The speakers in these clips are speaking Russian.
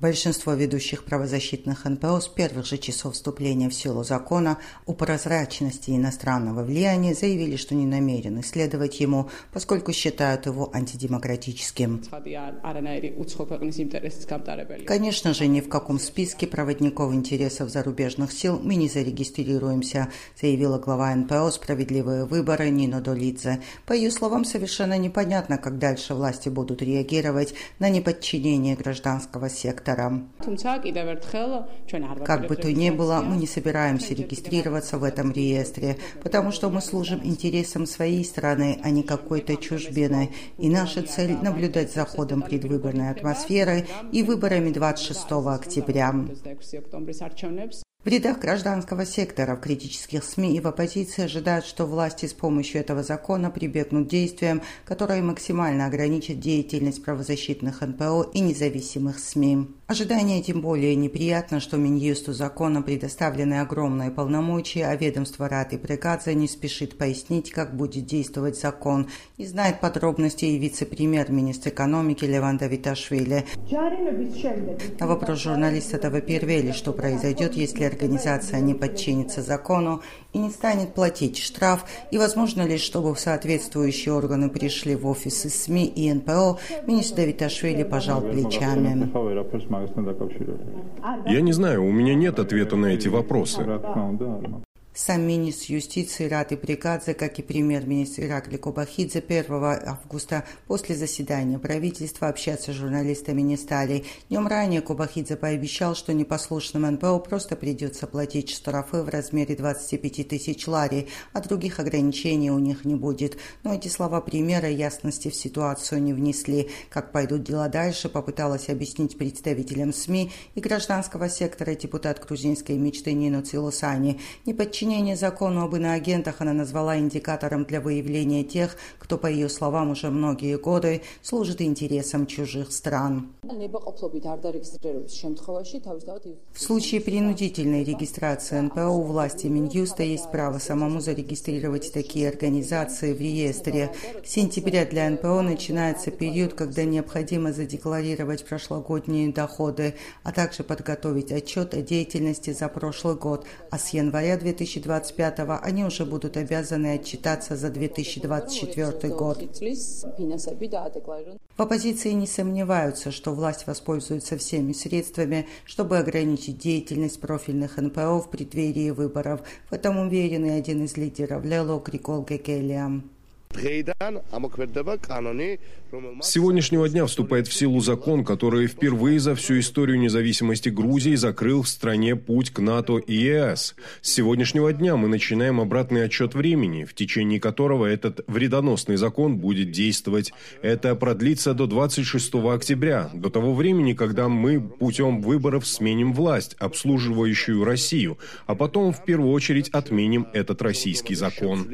Большинство ведущих правозащитных НПО с первых же часов вступления в силу закона о прозрачности иностранного влияния заявили, что не намерены следовать ему, поскольку считают его антидемократическим. Конечно же, ни в каком списке проводников интересов зарубежных сил мы не зарегистрируемся, заявила глава НПО «Справедливые выборы» Нино Долидзе. По ее словам, совершенно непонятно, как дальше власти будут реагировать на неподчинение гражданского сектора. Как бы то ни было, мы не собираемся регистрироваться в этом реестре, потому что мы служим интересам своей страны, а не какой-то чужбины. И наша цель – наблюдать за ходом предвыборной атмосферы и выборами 26 октября. В рядах гражданского сектора, в критических СМИ и в оппозиции ожидают, что власти с помощью этого закона прибегнут к действиям, которые максимально ограничат деятельность правозащитных НПО и независимых СМИ. Ожидание тем более неприятно, что Минюсту закона предоставлены огромные полномочия, а ведомство Раты Прикадзе не спешит пояснить, как будет действовать закон. Не знает подробностей и вице-премьер-министр экономики Леван Давиташвили. На вопрос журналиста Тавапервели, что произойдет, если организация не подчинится закону и не станет платить штраф, и возможно ли, чтобы соответствующие органы пришли в офисы СМИ и НПО, министр Давиташвили пожал плечами. Я не знаю, у меня нет ответа на эти вопросы. Сам министр юстиции Раты Прикадзе, как и премьер-министр Иракли Кобахидзе 1 августа после заседания правительства общаться с журналистами не стали. Днем ранее Кобахидзе пообещал, что непослушным НПО просто придется платить штрафы в размере 25 тысяч лари, а других ограничений у них не будет. Но эти слова премьера ясности в ситуацию не внесли. Как пойдут дела дальше, попыталась объяснить представителям СМИ и гражданского сектора депутат грузинской мечты Нино Цилусани. Неподчинение закону об иноагентах она назвала индикатором для выявления тех, кто, по ее словам, уже многие годы служит интересам чужих стран. В случае принудительной регистрации НПО у власти Минюста есть право самому зарегистрировать такие организации в реестре. С сентября для НПО начинается период, когда необходимо задекларировать прошлогодние доходы, а также подготовить отчет о деятельности за прошлый год, а с января 2025-го они уже будут обязаны отчитаться за 2024 год. В оппозиции не сомневаются, что власть воспользуется всеми средствами, чтобы ограничить деятельность профильных НПО в преддверии выборов. В этом уверен и один из лидеров Лело Григол Гекелия. С сегодняшнего дня вступает в силу закон, который впервые за всю историю независимости Грузии закрыл в стране путь к НАТО и ЕС. С сегодняшнего дня мы начинаем обратный отсчет времени, в течение которого этот вредоносный закон будет действовать. Это продлится до 26 октября, до того времени, когда мы путем выборов сменим власть, обслуживающую Россию, а потом в первую очередь отменим этот российский закон.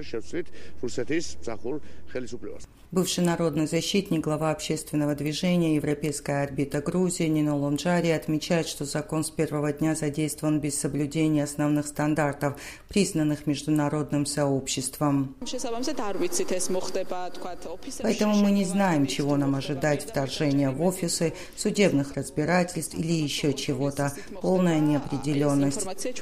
Бывший народный защитник, глава общественного движения «Европейская орбита Грузии» Нино Лонджари отмечает, что закон с первого дня задействован без соблюдения основных стандартов, признанных международным сообществом. Поэтому мы не знаем, чего нам ожидать: вторжения в офисы, судебных разбирательств или еще чего-то. Полная неопределенность,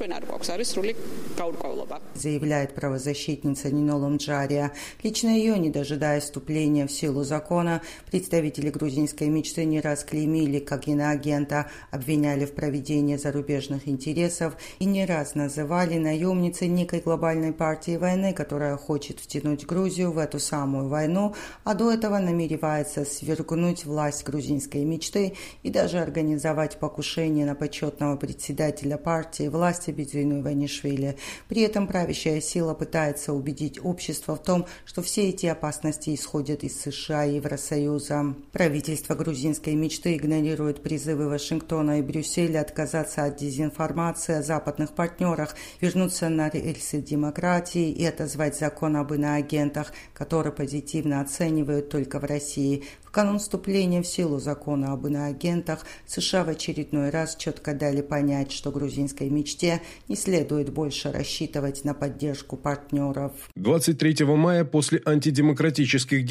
заявляет правозащитница Нино Лонджари. Лично ее, не дожидаясь вступления в силу закона, представители грузинской мечты не раз клеймили как иноагента, обвиняли в проведении зарубежных интересов и не раз называли наемницей некой глобальной партии войны, которая хочет втянуть Грузию в эту самую войну, а до этого намеревается свергнуть власть грузинской мечты и даже организовать покушение на почетного председателя партии власти Бидзину Иванишвили. При этом правящая сила пытается убедить общество в том, что все эти опасности исходят из США и Евросоюза. Правительство грузинской мечты игнорирует призывы Вашингтона и Брюсселя отказаться от дезинформации о западных партнерах, вернуться на рельсы демократии и отозвать закон об иноагентах, который позитивно оценивают только в России. В канун вступления в силу закона об иноагентах США в очередной раз четко дали понять, что грузинской мечте не следует больше рассчитывать на поддержку партнеров. 23 мая после антидемократических действий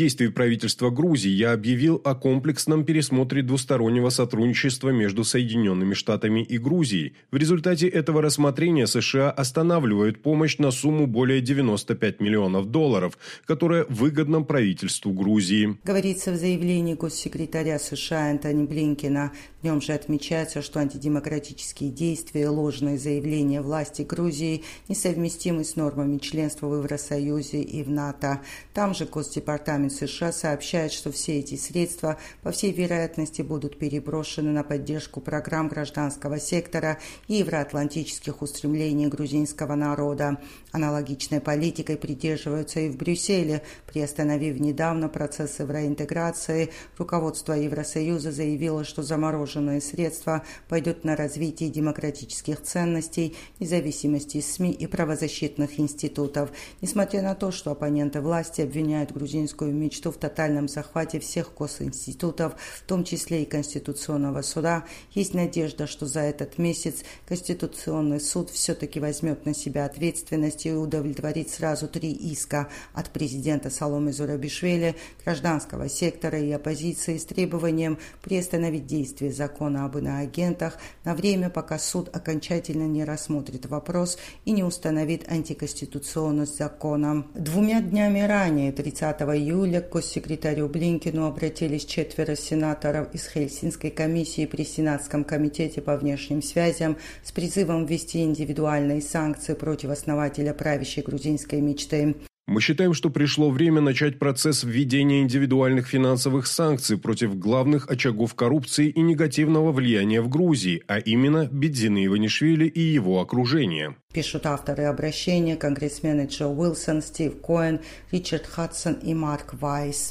действий правительства Грузии я объявил о комплексном пересмотре двустороннего сотрудничества между Соединенными Штатами и Грузией. В результате этого рассмотрения США останавливают помощь на сумму более $95 миллионов, которая выгодна правительству Грузии. Говорится в заявлении госсекретаря США Энтони Блинкена. В нем же отмечается, что антидемократические действия и ложные заявления власти Грузии несовместимы с нормами членства в Евросоюзе и в НАТО. Там же Госдепартамент США сообщает, что все эти средства, по всей вероятности, будут переброшены на поддержку программ гражданского сектора и евроатлантических устремлений грузинского народа. Аналогичной политикой придерживаются и в Брюсселе. Приостановив недавно процесс евроинтеграции, руководство Евросоюза заявило, что замороженные средства пойдут на развитие демократических ценностей, независимости СМИ и правозащитных институтов. Несмотря на то, что оппоненты власти обвиняют грузинскую мечту в тотальном захвате всех госинститутов, в том числе и Конституционного суда, есть надежда, что за этот месяц Конституционный суд все-таки возьмет на себя ответственность и удовлетворит сразу 3 иска от президента Саломе Зурабишвили, гражданского сектора и оппозиции с требованием приостановить действие закона об иноагентах на время, пока суд окончательно не рассмотрит вопрос и не установит антиконституционность закона. 2 днями ранее, 30 июля, к госсекретарю Блинкену обратились 4 сенаторов из Хельсинской комиссии при Сенатском комитете по внешним связям с призывом ввести индивидуальные санкции против основателя правящей грузинской мечты. Мы считаем, что пришло время начать процесс введения индивидуальных финансовых санкций против главных очагов коррупции и негативного влияния в Грузии, а именно Бедзины Иванишвили и его окружения. Пишут авторы обращения конгрессмены Джо Уилсон, Стив Коэн, Ричард Хадсон и Марк Вайс.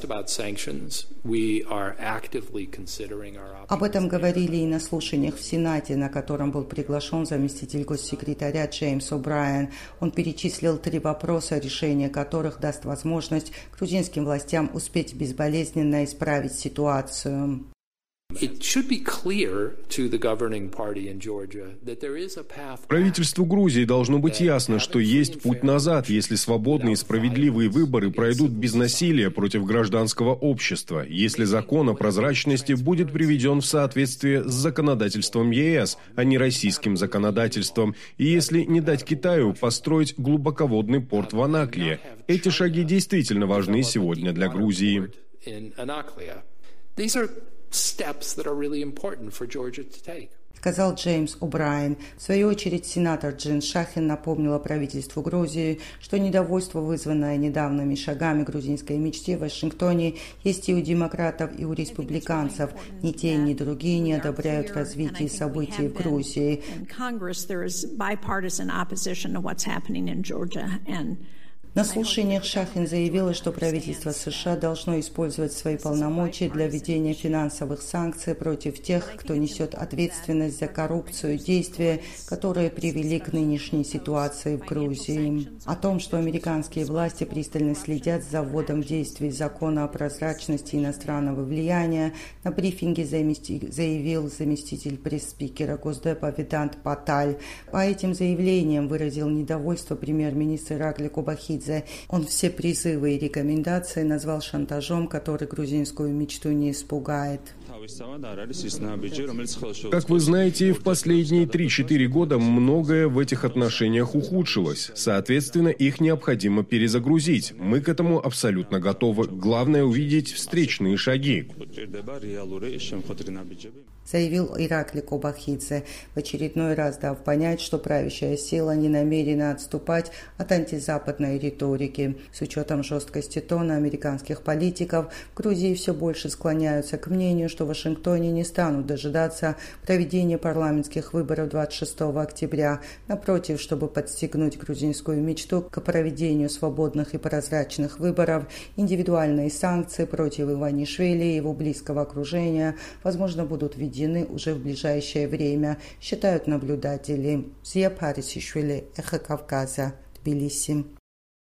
Об этом говорили и на слушаниях в Сенате, на котором был приглашен заместитель госсекретаря Джеймс О'Брайен. Он перечислил 3 вопроса, решение которых даст возможность грузинским властям успеть безболезненно исправить ситуацию. Правительству Грузии должно быть ясно, что есть путь назад, если свободные и справедливые выборы пройдут без насилия против гражданского общества, если закон о прозрачности будет приведен в соответствие с законодательством ЕС, а не российским законодательством, и если не дать Китаю построить глубоководный порт в Анаклии. Эти шаги действительно важны сегодня для Грузии. Сказал Джеймс О'Брайен. В свою очередь, сенатор Джин Шахин напомнила правительству Грузии, что недовольство, вызванное недавними шагами грузинской мечты в Вашингтоне, есть и у демократов, и у республиканцев. Ни те, ни другие не одобряют развитие событий в Грузии. На слушаниях Шахин заявила, что правительство США должно использовать свои полномочия для введения финансовых санкций против тех, кто несет ответственность за коррупцию и действия, которые привели к нынешней ситуации в Грузии. О том, что американские власти пристально следят за вводом в действие закона о прозрачности иностранного влияния, на брифинге заявил заместитель пресс-спикера Госдепа Ведант Паталь. По этим заявлениям выразил недовольство премьер-министр Иракли Кобахидзе. Он все призывы и рекомендации назвал шантажом, который грузинскую мечту не испугает. Как вы знаете, в последние 3-4 года многое в этих отношениях ухудшилось. Соответственно, их необходимо перезагрузить. Мы к этому абсолютно готовы. Главное увидеть встречные шаги. Заявил Иракли Кобахидзе, в очередной раз дав понять, что правящая сила не намерена отступать от антизападной риторики. С учетом жесткости тона американских политиков, в Грузии все больше склоняются к мнению, что в Вашингтоне не станут дожидаться проведения парламентских выборов 26 октября. Напротив, чтобы подстегнуть грузинскую мечту к проведению свободных и прозрачных выборов, индивидуальные санкции против Иванишвили и его близкого окружения, возможно, будут введены уже в ближайшее время, считают наблюдатели. Зия Парисишвили, Эхо Кавказа, Тбилиси.